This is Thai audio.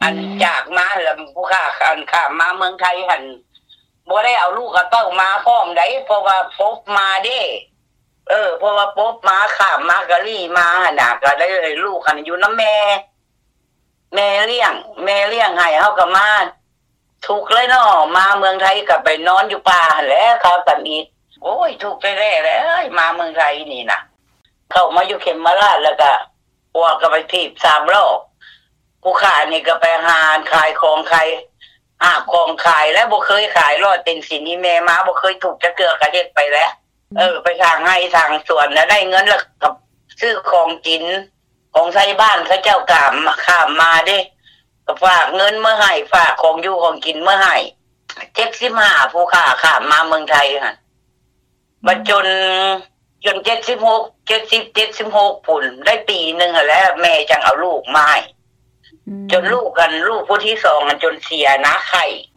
อันจากมาแล้วผู้ค้าอันข้ามมาเมืองไทยหันบ่ได้เอาลูกกระเต้ามาพร้อมได้เพราะว่าพบมาเด้เพราะว่าพบมาข้ามมากะลี่มาหั่นน่ะก็ได้ลูกหันอยู่นำแม่เลี้ยงให้เฮาก็มาทุกข์เลยเนาะมาเมืองไทยก็ไปนอนอยู่ป่าหั่นแหละครับกันอีกโอ้ยทุกข์แท้ๆเลยมาเมืองไทยนี่น่ะเข้ามาอยู่เขมราชแล้วก็พวกก็ไปถีบ3รอบผู้ค้านี่ก็ไปหาขายของขายหาของขายแล้วบ่เคยขายรอดเป็นสินนี่แม่มาบ่เคยถูกจะเกือกระเฮ็ดไปแล้วไปทางให้ทางสวนแล้วได้เงินแล้วกับซื้อของกินของใช้บ้านเขาเจ้ากามข้ามมาเด้ก็ฝากเงินเมื่อให้ฝากของอยู่ของกินเมื่อให้75ผู้ค้าข้ามมาเมืองไทยหั่นบัดจน76พุ่นได้ปีนึงแล้วแม่จังเอาลูกมาให้จนลูกผู้ที่2จนเสียนะไข้